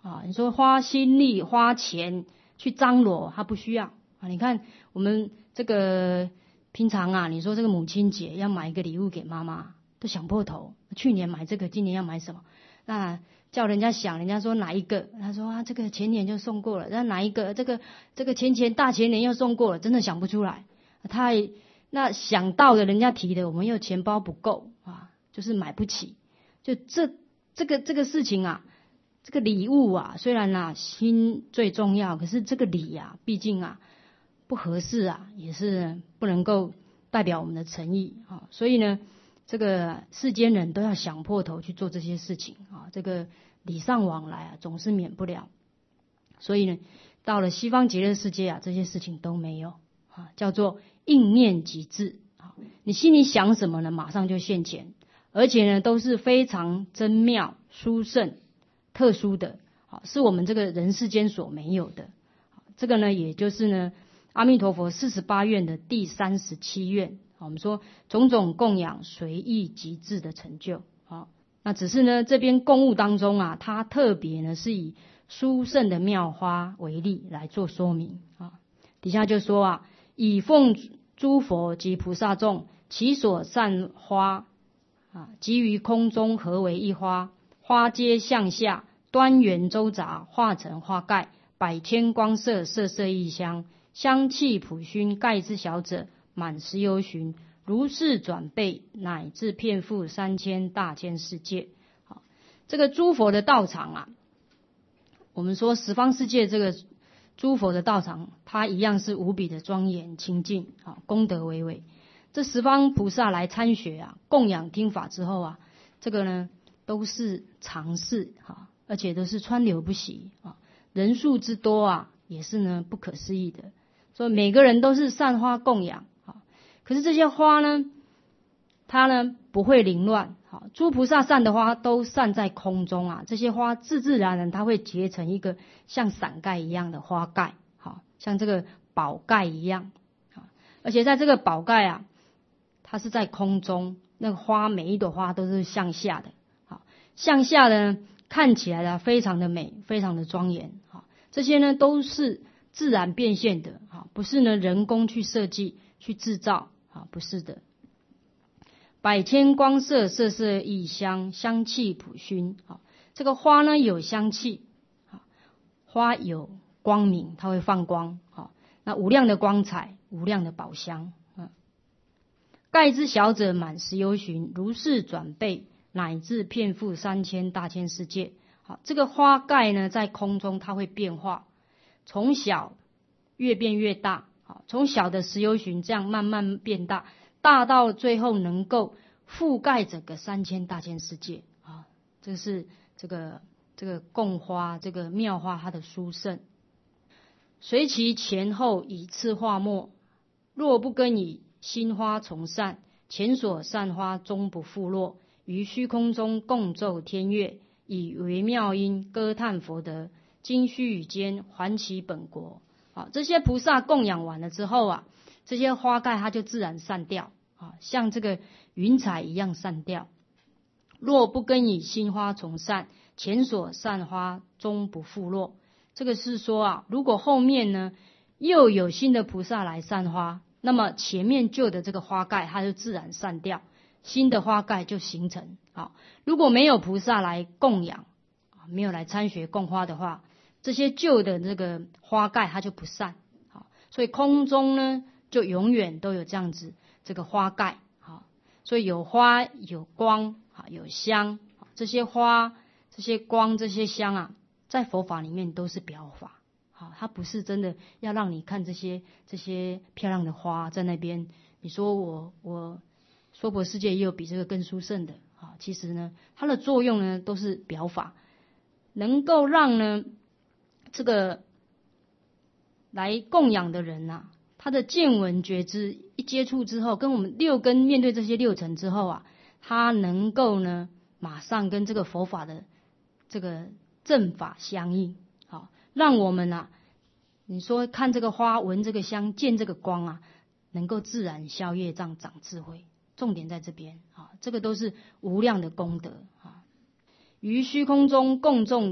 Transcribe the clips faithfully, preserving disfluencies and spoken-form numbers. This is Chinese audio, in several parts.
啊。你说花心力、花钱去张罗，他不需要啊。你看我们这个平常啊，你说这个母亲节要买一个礼物给妈妈，都想破头。去年买这个，今年要买什么？那叫人家想，人家说哪一个？他说啊，这个前年就送过了。那哪一个？这个这个前前大前年又送过了，真的想不出来。他那想到的，人家提的，我们又钱包不够啊，就是买不起。就这这个这个事情啊，这个礼物啊，虽然啊心最重要，可是这个礼啊，毕竟啊不合适啊，也是不能够代表我们的诚意啊。所以呢，这个世间人都要想破头去做这些事情啊，这个礼尚往来啊，总是免不了。所以呢，到了西方极乐世界啊，这些事情都没有啊，叫做应念即至啊。你心里想什么呢，马上就现前，而且呢，都是非常真妙、殊胜、特殊的啊，是我们这个人世间所没有的。这个呢，也就是呢，阿弥陀佛四十八愿的第三十七愿。我们说种种供养随意即至的成就，好，那只是呢这边供物当中啊，它特别呢是以殊胜的妙花为例来做说明啊。底下就说啊，以奉诸佛及菩萨众，其所散花啊，集于空中合为一花，花皆向下，端圆周匝，化成花盖，百千光色，色色异香，香气普熏，盖之小者满十由旬，如是转倍，乃至遍覆三千大千世界。好，这个诸佛的道场啊，我们说十方世界这个诸佛的道场，它一样是无比的庄严清净，好，功德巍巍。这十方菩萨来参学啊，供养听法之后啊，这个呢都是常事哈，而且都是川流不息啊，人数之多啊，也是呢不可思议的。所以每个人都是散花供养。可是这些花呢，它呢不会凌乱，好，诸菩萨散的花都散在空中啊，这些花自自然然它会结成一个像伞盖一样的花盖，好，像这个宝盖一样，好，而且在这个宝盖啊，它是在空中，那个花每一朵花都是向下的，好，向下的呢看起来呢非常的美，非常的庄严，好，这些呢都是自然变现的，好，不是呢人工去设计去制造。啊，不是的，百千光色，色色异香，香气普熏。好，这个花呢有香气，好，花有光明，它会放光。好，那无量的光彩，无量的宝香。嗯，盖之小者满十由旬，如是转倍，乃至遍覆三千大千世界。好，这个花盖呢在空中它会变化，从小越变越大。从小的十由旬这样慢慢变大，大到最后能够覆盖整个三千大千世界啊！这是这个这个供花，这个妙花它的殊胜。随其前后以次化末，若不更以新花重散，前所散花终不复落。于虚空中共奏天乐，以微妙音歌叹佛德，今须臾间还其本国。好，这些菩萨供养完了之后啊，这些花盖它就自然散掉啊，像这个云彩一样散掉。若不更以新花重散，前所散花终不复落。这个是说啊，如果后面呢又有新的菩萨来散花，那么前面旧的这个花盖它就自然散掉，新的花盖就形成。好，如果没有菩萨来供养，没有来参学供花的话，这些旧的这个花盖它就不散，好，所以空中呢就永远都有这样子这个花盖，好，所以有花有光，好，有香，这些花这些光这些香啊，在佛法里面都是表法，好，它不是真的要让你看这些这些漂亮的花在那边。你说我我娑婆世界也有比这个更殊胜的，好，其实呢它的作用呢都是表法，能够让呢这个来供养的人啊，他的见闻觉知一接触之后，跟我们六根面对这些六尘之后啊，他能够呢马上跟这个佛法的这个正法相应，好，让我们啊，你说看这个花，闻这个香，见这个光啊，能够自然消业障，长智慧。重点在这边啊，这个都是无量的功德啊。于虚空中共众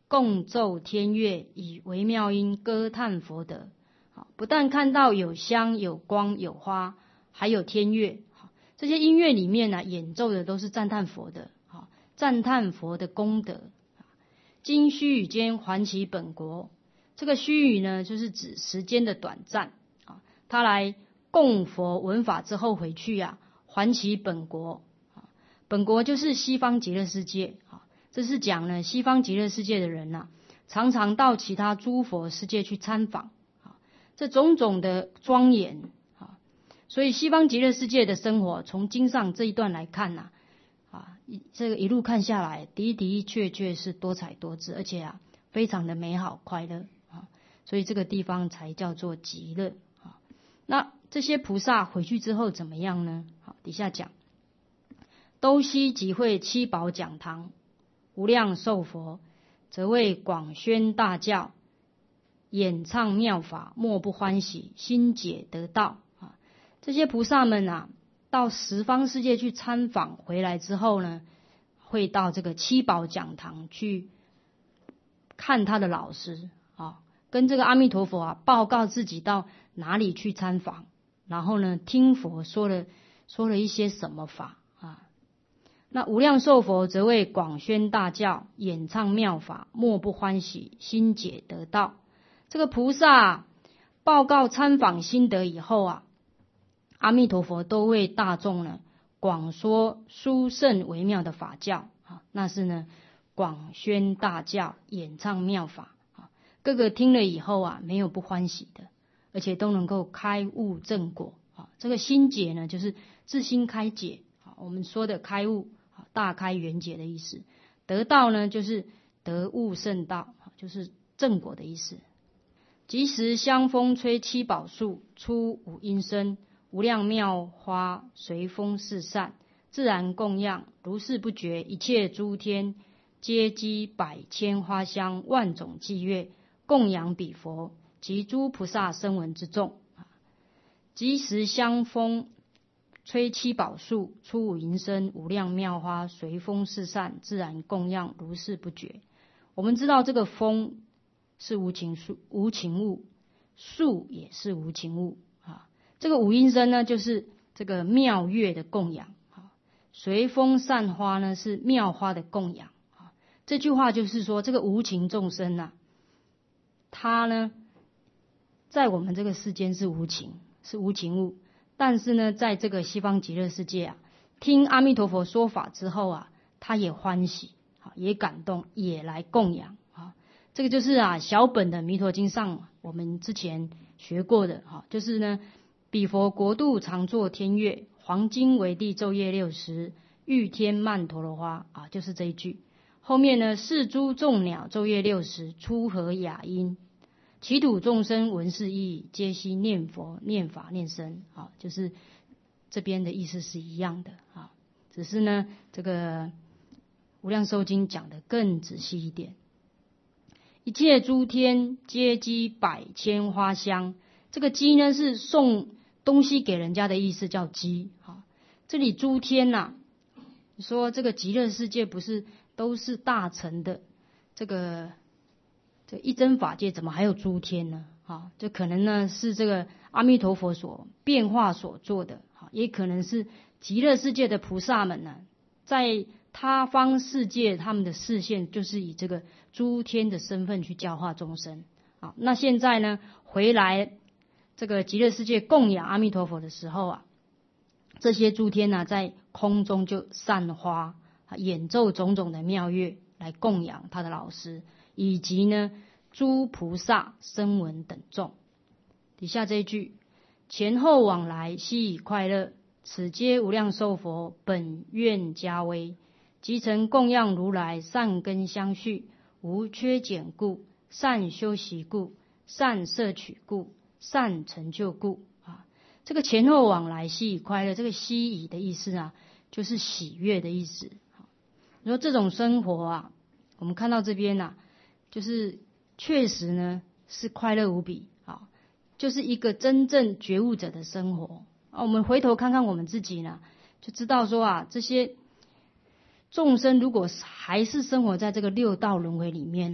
共奏天乐，以微妙音歌叹佛德。不但看到有香有光有花，还有天乐，这些音乐里面呢、啊，演奏的都是赞叹佛的，赞叹佛的功德。今须臾间还其本国，这个须臾呢，就是指时间的短暂啊，他来供佛闻法之后回去啊，还其本国。本国就是西方极乐世界啊，这是讲呢西方极乐世界的人呐、啊，常常到其他诸佛世界去参访啊，这种种的庄严啊，所以西方极乐世界的生活，从经上这一段来看呐、啊，啊，这个一路看下来，的的确确是多彩多姿，而且啊，非常的美好快乐啊，所以这个地方才叫做极乐啊。那这些菩萨回去之后怎么样呢？好，底下讲。都悉集会七宝讲堂，无量寿佛，则为广宣大教，演唱妙法，莫不欢喜，心解得道啊！这些菩萨们啊，到十方世界去参访回来之后呢，会到这个七宝讲堂去看他的老师啊，跟这个阿弥陀佛啊报告自己到哪里去参访，然后呢，听佛说了说了一些什么法。那无量寿佛则为广宣大教，演唱妙法，莫不欢喜，心解得道。这个菩萨报告参访心得以后啊，阿弥陀佛都为大众呢广说殊胜微妙的法教啊，那是呢广宣大教，演唱妙法啊，各个听了以后啊，没有不欢喜的，而且都能够开悟正果啊。这个心解呢，就是自心开解啊，我们说的开悟。大开圆解的意思，得道呢就是得悟圣道，就是正果的意思。即时香风吹七宝树，出五音声，无量妙花随风四散，自然供养，如是不绝。一切诸天皆积百千花香，万种伎乐，供养彼佛及诸菩萨声闻之众。即时香风吹七宝树，出五音声，无量妙花随风四散，自然供养，如是不绝。我们知道这个风是无情树，无情物，树也是无情物啊。这个五音声呢，就是这个妙乐的供养啊；随风散花呢，是妙花的供养啊。这句话就是说，这个无情众生呐、啊，他呢，在我们这个世间是无情，是无情物。但是呢，在这个西方极乐世界啊，听阿弥陀佛说法之后啊，他也欢喜，也感动，也来供养啊。这个就是啊，小本的《弥陀经》上我们之前学过的哈，就是呢，彼佛国度常作天乐，黄金为地昼夜六时，欲天曼陀罗花啊，就是这一句。后面呢，是诸众鸟昼夜六时，出和雅音。其土众生闻是意，皆悉念佛、念法、念僧啊，就是这边的意思是一样的啊，只是呢，这个无量寿经讲得更仔细一点。一切诸天皆积百千花香，这个积呢是送东西给人家的意思，叫积啊。这里诸天呐、啊，说这个极乐世界不是都是大乘的这个。这一真法界怎么还有诸天呢？啊，这可能呢是这个阿弥陀佛所变化所做的，也可能是极乐世界的菩萨们呢，在他方世界他们的视线就是以这个诸天的身份去教化众生。啊，那现在呢回来这个极乐世界供养阿弥陀佛的时候啊，这些诸天呢在空中就散花，演奏种种的妙乐来供养他的老师。以及呢，诸菩萨声闻等众。底下这一句，前后往来悉以快乐，此皆无量寿佛本愿加威，即曾供养如来善根相续，无缺减故，善修习故，善摄取故，善成就故啊。这个前后往来悉以快乐，这个悉以的意思啊，就是喜悦的意思。你说这种生活啊，我们看到这边啊。就是确实呢是快乐无比啊，就是一个真正觉悟者的生活啊。我们回头看看我们自己呢，就知道说啊，这些众生如果还是生活在这个六道轮回里面啊，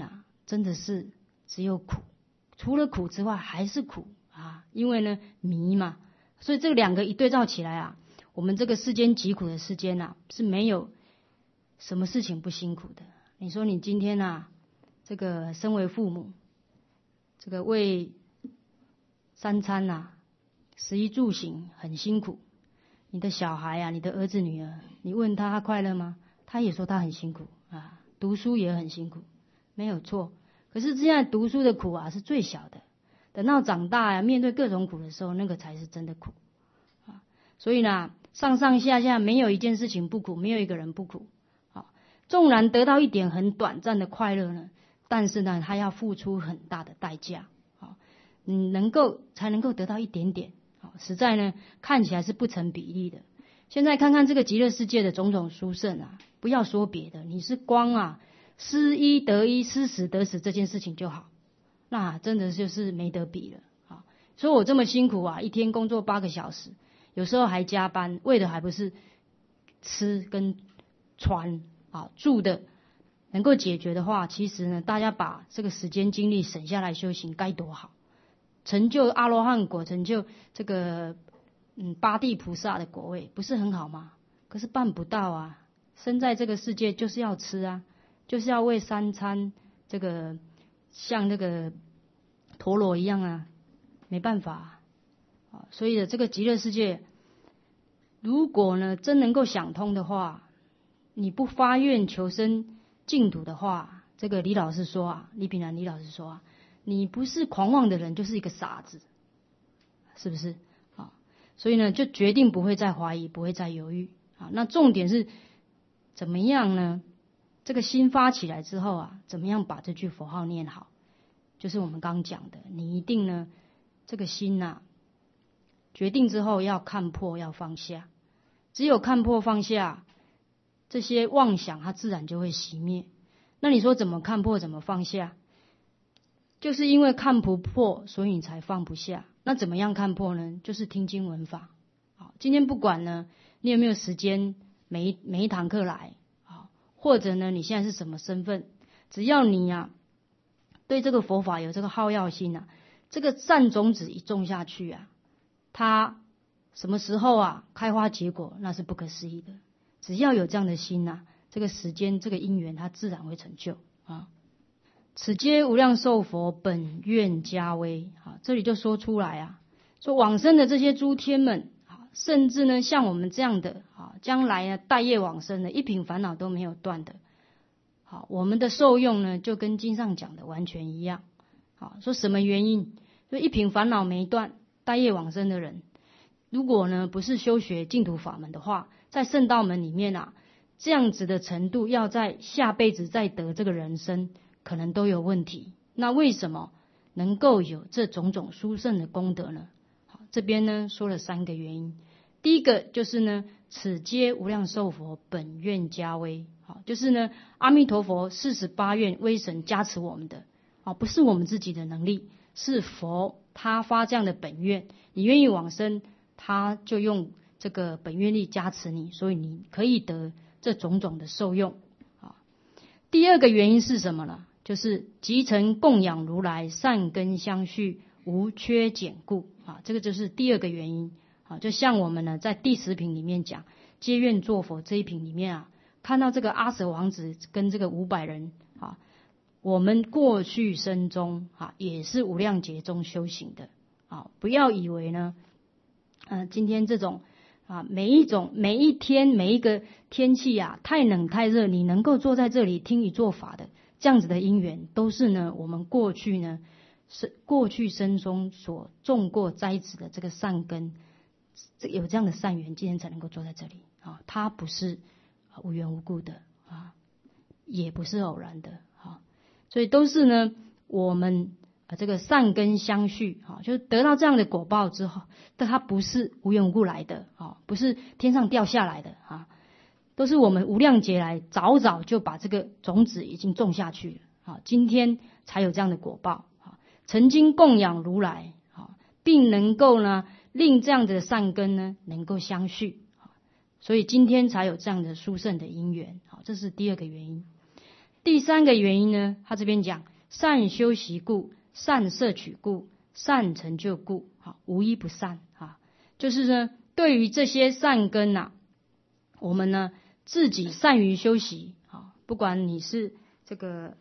真的是只有苦，除了苦之外还是苦啊，因为呢迷嘛，所以这两个一对照起来啊，我们这个世间疾苦的世间啊，是没有什么事情不辛苦的。你说你今天啊，这个身为父母，这个为三餐啊，食衣住行很辛苦，你的小孩啊，你的儿子女儿，你问他他快乐吗？他也说他很辛苦啊，读书也很辛苦，没有错。可是现在读书的苦啊是最小的，等到长大呀、啊，面对各种苦的时候，那个才是真的苦啊。所以呢，上上下下没有一件事情不苦，没有一个人不苦啊。纵然得到一点很短暂的快乐呢，但是呢，他要付出很大的代价啊，你能够才能够得到一点点啊，实在呢看起来是不成比例的。现在看看这个极乐世界的种种殊胜啊，不要说别的，你是光啊失一得一，失死得死这件事情就好，那真的就是没得比了啊！所以我这么辛苦啊，一天工作八个小时，有时候还加班，为的还不是吃跟穿啊住的能够解决的话，其实呢，大家把这个时间精力省下来修行该多好，成就阿罗汉果，成就这个嗯八地菩萨的果位，不是很好吗？可是办不到啊！生在这个世界就是要吃啊，就是要为三餐这个像那个陀螺一样啊，没办法啊。所以的这个极乐世界，如果呢真能够想通的话，你不发愿求生净土的话，这个李老师说啊，李炳南李老师说啊，你不是狂妄的人，就是一个傻子，是不是啊？所以呢，就决定不会再怀疑，不会再犹豫啊。那重点是怎么样呢？这个心发起来之后啊，怎么样把这句佛号念好？就是我们刚讲的，你一定呢，这个心呐、啊，决定之后要看破，要放下。只有看破放下，这些妄想它自然就会熄灭。那你说怎么看破，怎么放下？就是因为看不破，所以你才放不下。那怎么样看破呢？就是听经闻法。好，今天不管呢，你有没有时间，每一每一堂课来。或者呢，你现在是什么身份？只要你啊，对这个佛法有这个好药心啊，这个善种子一种下去啊，它什么时候啊开花结果，那是不可思议的。只要有这样的心啊，这个时间这个因缘，它自然会成就啊。此皆无量寿佛本愿加威啊，这里就说出来啊，说往生的这些诸天们。甚至呢，像我们这样的啊，将来呢待业往生的，一品烦恼都没有断的，好，我们的受用呢，就跟经上讲的完全一样。好，说什么原因？就一品烦恼没断，待业往生的人，如果呢不是修学净土法门的话，在圣道门里面啊，这样子的程度，要在下辈子再得这个人生，可能都有问题。那为什么能够有这种种殊胜的功德呢？这边呢说了三个原因，第一个就是呢，此皆无量寿佛本愿加威，好，就是呢阿弥陀佛四十八愿威神加持我们的，啊，不是我们自己的能力，是佛他发这样的本愿，你愿意往生，他就用这个本愿力加持你，所以你可以得这种种的受用。啊，第二个原因是什么呢？就是集成供养如来善根相续，无缺减故啊，这个就是第二个原因啊。就像我们呢，在第十品里面讲皆愿作佛这一品里面啊，看到这个阿舍王子跟这个五百人啊，我们过去生中啊，也是无量劫中修行的啊。不要以为呢，呃，今天这种啊，每一种每一天每一个天气啊，太冷太热，你能够坐在这里听一做法的这样子的因缘，都是呢我们过去呢。是过去生中所种过栽植的这个善根，有这样的善缘，今天才能够坐在这里啊。它不是无缘无故的啊，也不是偶然的啊，所以都是呢我们啊这个善根相续啊，就是得到这样的果报之后，但它不是无缘无故来的啊，不是天上掉下来的啊，都是我们无量劫来早早就把这个种子已经种下去了啊，今天才有这样的果报。曾经供养如来，并能够呢令这样的善根呢能够相续，所以今天才有这样的殊胜的因缘。好，这是第二个原因。第三个原因呢，他这边讲善修习故，善摄取故，善成就故，好，无一不善啊。就是呢，对于这些善根啊，我们呢自己善于修习啊，不管你是这个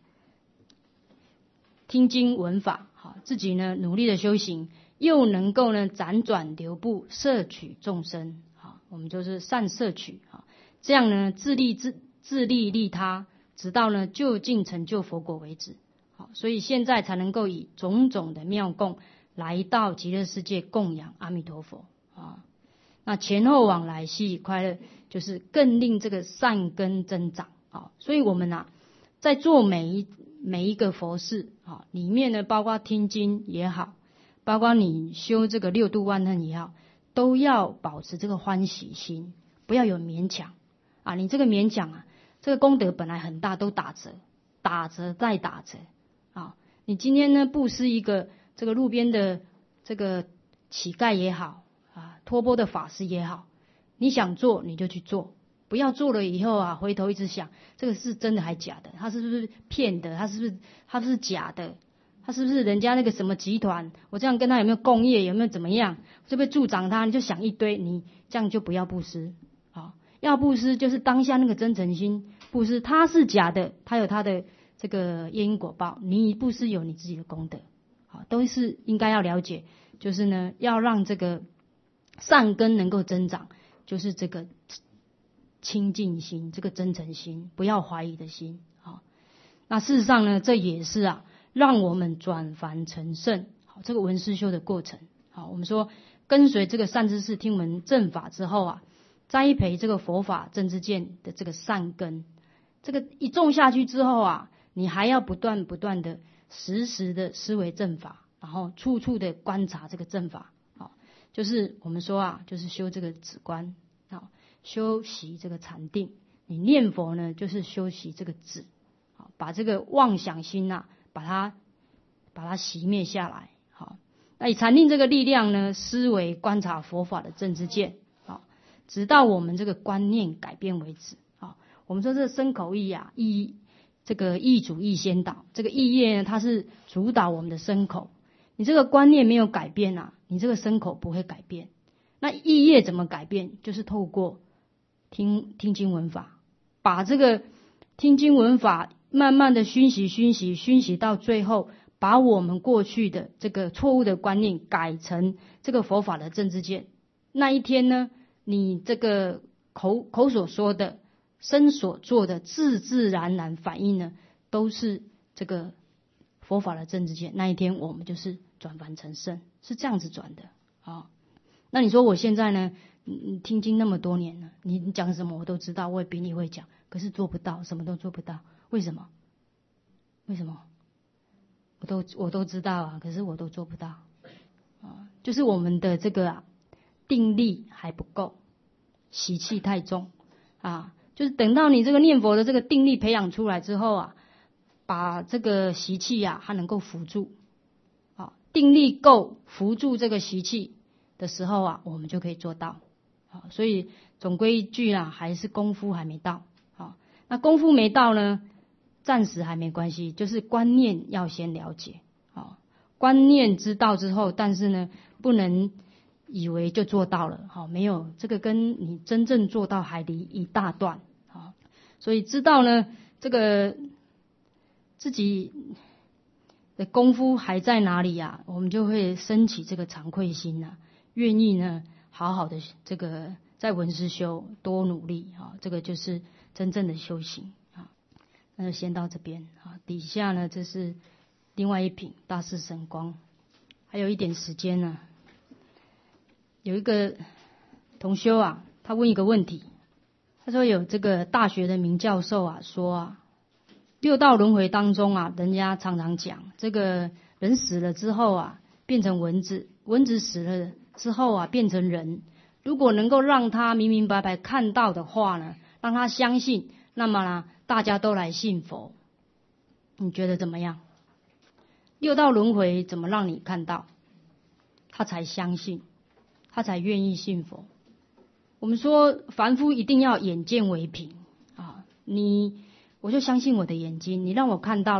听经闻法，好，自己呢努力的修行，又能够呢辗转流布，摄取众生，好，我们就是善摄取啊，这样呢自利自自利利他，直到呢究竟成就佛果为止。好，所以现在才能够以种种的妙供来到极乐世界供养阿弥陀佛啊。那前后往来悉以快乐，就是更令这个善根增长啊。所以我们啊，在做每一每一个佛事啊，里面呢，包括听经也好，包括你修这个六度万恨也好，都要保持这个欢喜心，不要有勉强啊。你这个勉强啊，这个功德本来很大，都打折，打折再打折啊。你今天呢，布施一个这个路边的这个乞丐也好啊，托钵的法师也好，你想做你就去做。不要做了以后啊，回头一直想这个是真的还假的，他是不是骗的，他是不是他是假的，他是不是人家那个什么集团，我这样跟他有没有共业，有没有怎么样，会不会助长他，你就想一堆，你这样就不要布施啊。要布施就是当下那个真诚心布施，他是假的，他有他的这个因果报，你布施有你自己的功德，好，都是应该要了解，就是呢要让这个善根能够增长，就是这个清净心，这个真诚心，不要怀疑的心。好，那事实上呢，这也是啊，让我们转凡成圣，好，这个闻思修的过程。好，我们说跟随这个善知识听闻正法之后啊，栽培这个佛法正知见的这个善根，这个一种下去之后啊，你还要不断不断的时时的思维正法，然后处处的观察这个正法。好，就是我们说啊，就是修这个止观。好，修习这个禅定，你念佛呢，就是修习这个止，好，把这个妄想心啊，把它把它熄灭下来。好，那以禅定这个力量呢，思维观察佛法的正知见，好，直到我们这个观念改变为止。好，我们说这身口意啊，意这个意主意先导，这个意业呢，它是主导我们的身口。你这个观念没有改变啊，你这个身口不会改变。那意业怎么改变？就是透过听听经闻法，把这个听经闻法慢慢的熏习熏习熏习到最后，把我们过去的这个错误的观念改成这个佛法的正知见。那一天呢，你这个口口所说的，身所做的，自自然然反应呢，都是这个佛法的正知见。那一天我们就是转凡成圣，是这样子转的啊。那你说我现在呢？你听经那么多年了，你你讲什么我都知道，我也比你会讲，可是做不到，什么都做不到。为什么？为什么？我都我都知道啊，可是我都做不到啊。就是我们的这个啊，定力还不够，习气太重啊。就是等到你这个念佛的这个定力培养出来之后啊，把这个习气啊，它能够扶住啊，定力够扶住这个习气的时候啊，我们就可以做到。好，所以总归一句啦，还是功夫还没到。好，那功夫没到呢，暂时还没关系，就是观念要先了解。好，观念知道之后，但是呢，不能以为就做到了。好，没有，这个跟你真正做到还离一大段。好，所以知道呢，这个自己的功夫还在哪里呀？我们就会升起这个惭愧心呐。愿意呢，好好的这个在闻思修多努力啊，这个就是真正的修行啊。那就先到这边啊，底下呢这是另外一品大士神光，还有一点时间呢。有一个同修啊，他问一个问题，他说有这个大学的名教授啊说啊，六道轮回当中啊，人家常常讲这个人死了之后啊，变成蚊子，蚊子死了之后啊，变成人。如果能够让他明明白白看到的话呢，让他相信，那么呢，大家都来信佛。你觉得怎么样？六道轮回怎么让你看到，他才相信，他才愿意信佛？我们说凡夫一定要眼见为凭啊！你我就相信我的眼睛，你让我看到了，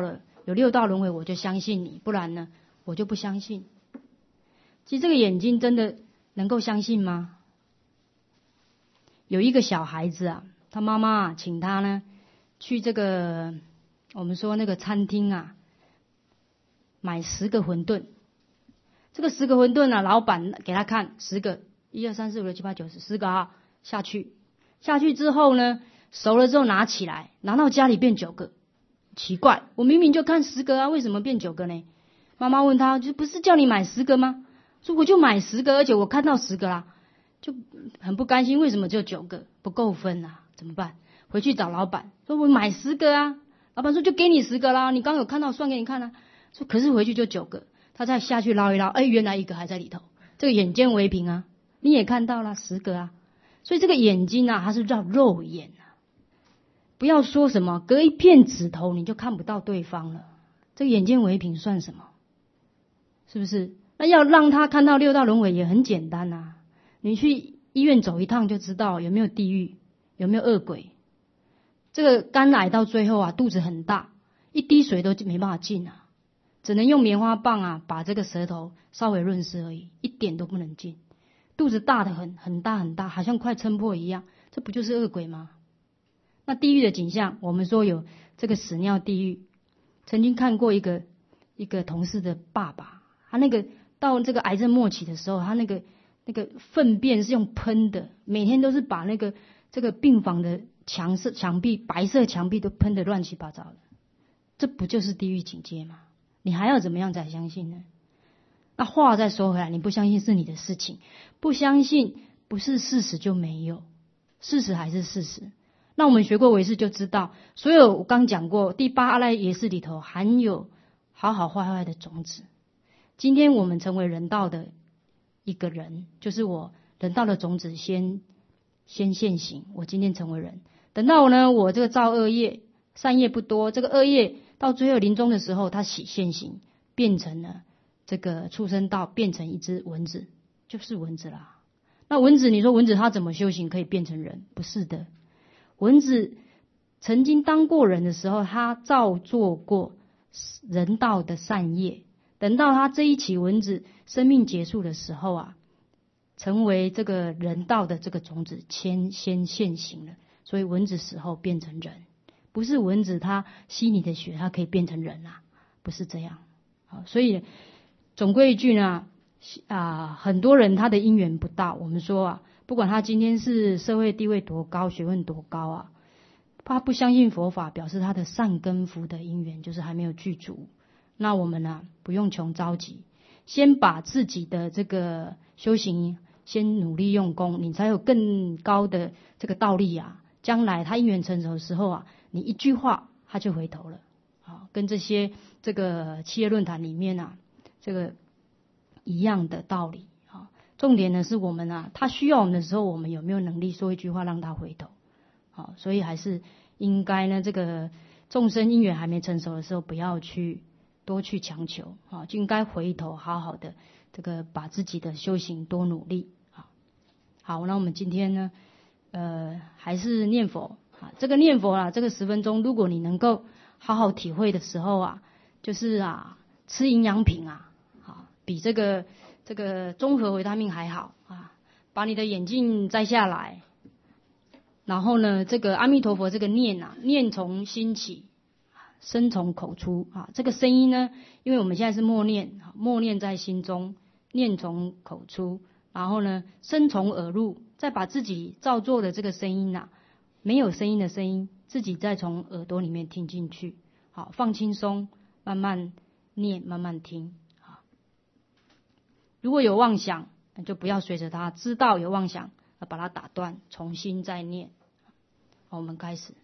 有六道轮回我就相信你，不然呢我就不相信。其实这个眼睛真的能够相信吗？有一个小孩子啊，他妈妈啊请他呢去这个我们说那个餐厅啊买十个馄饨。这个十个馄饨啊，老板给他看十个，一二三四五六七八九十，十个啊下去，下去之后呢，熟了之后拿起来，拿到家里变九个，奇怪，我明明就看十个啊，为什么变九个呢？妈妈问他，就不是叫你买十个吗？说我就买十个，而且我看到十个啦，就很不甘心，为什么只有九个，不够分啊？怎么办？回去找老板，说我买十个啊，老板说就给你十个啦，你刚有看到算给你看啊，说可是回去就九个。他再下去捞一捞，哎，原来一个还在里头，这个眼见为凭啊，你也看到了十个啊，所以这个眼睛啊，它是叫肉眼啊，不要说什么隔一片指头你就看不到对方了，这个眼见为凭算什么？是不是？那要让他看到六道轮回也很简单啊，你去医院走一趟就知道有没有地狱，有没有恶鬼。这个肝癌到最后啊，肚子很大，一滴水都没办法进啊。只能用棉花棒啊，把这个舌头稍微润湿而已，一点都不能进。肚子大的很，很大很大，好像快撑破一样，这不就是恶鬼吗？那地狱的景象，我们说有这个屎尿地狱。曾经看过一个一个同事的爸爸，他那个到这个癌症末期的时候，他那个那个粪便是用喷的，每天都是把那个这个病房的墙色墙壁白色墙壁都喷得乱七八糟的，这不就是地狱境界吗？你还要怎么样才相信呢？那话再说回来，你不相信是你的事情，不相信不是事实就没有，事实还是事实。那我们学过唯识就知道，所有我刚讲过第八阿赖耶识里头含有好好坏坏的种子。今天我们成为人道的一个人，就是我人道的种子先先现行，我今天成为人。等到呢我这个造恶业，善业不多，这个恶业到最后临终的时候，它起现行，变成了这个畜生道，变成一只蚊子，就是蚊子啦。那蚊子，你说蚊子它怎么修行可以变成人？不是的，蚊子曾经当过人的时候，它造作过人道的善业，等到它这一起蚊子生命结束的时候啊，成为这个人道的这个种子先先现行了，所以蚊子死后变成人。不是蚊子它吸你的血，它可以变成人啊，不是这样。好，所以总归一句呢，啊，很多人他的因缘不到，我们说啊，不管他今天是社会地位多高，学问多高啊，他不相信佛法，表示他的善根福的因缘就是还没有具足。那我们呢、啊，不用穷着急，先把自己的这个修行先努力用功，你才有更高的这个道力啊。将来他因缘成熟的时候啊，你一句话他就回头了。好，跟这些这个企业论坛里面啊，这个一样的道理。好，重点呢是我们啊，他需要我们的时候，我们有没有能力说一句话让他回头？好，所以还是应该呢，这个众生因缘还没成熟的时候，不要去多去强求，好，就应该回头好好的这个把自己的修行多努力。好，好，那我们今天呢？呃，还是念佛啊，这个念佛啊，这个十分钟，如果你能够好好体会的时候啊，就是啊，吃营养品啊，啊，比这个这个综合维他命还好啊，把你的眼镜摘下来，然后呢，这个阿弥陀佛这个念啊，念从心起，声从口出啊，这个声音呢，因为我们现在是默念，默念在心中，念从口出，然后呢，声从耳入。再把自己造作的这个声音啊，没有声音的声音，自己再从耳朵里面听进去。好，放轻松，慢慢念，慢慢听。好，如果有妄想，那就不要随着它，知道有妄想，把它打断，重新再念。好，我们开始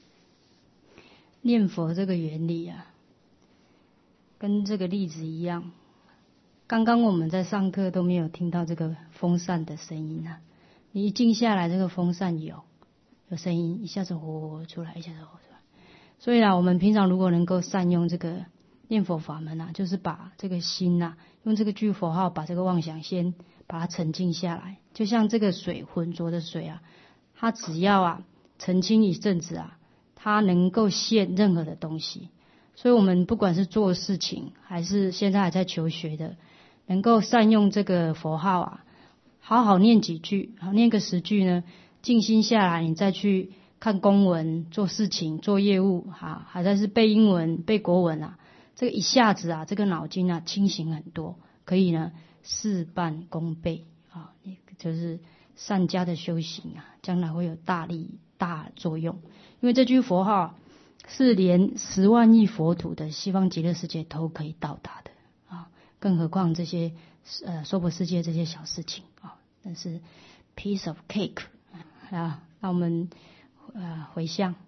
念佛这个原理啊，跟这个例子一样。刚刚我们在上课都没有听到这个风扇的声音啊。你一静下来，这个风扇有有声音，一下子呼出来，一下子呼出来。所以啊，我们平常如果能够善用这个念佛法门啊，就是把这个心啊，用这个句佛号，把这个妄想先把它沉静下来。就像这个水浑浊的水啊，它只要啊澄清一阵子啊，它能够现任何的东西。 所以我们不管是做事情，还是现在还在求学的，能够善用这个佛号啊，好好念几句，好念个十句呢，静心下来，你再去看公文、做事情、做业务，哈，还在是背英文、背国文啊，这个一下子啊，这个脑筋啊清醒很多，可以呢事半功倍啊，就是善加的修行啊，将来会有大力大作用。因为这句佛号是连十万亿佛土的西方极乐世界都可以到达的啊，更何况这些呃娑婆世界这些小事情啊，但是 piece of cake 啊，让我们呃回向。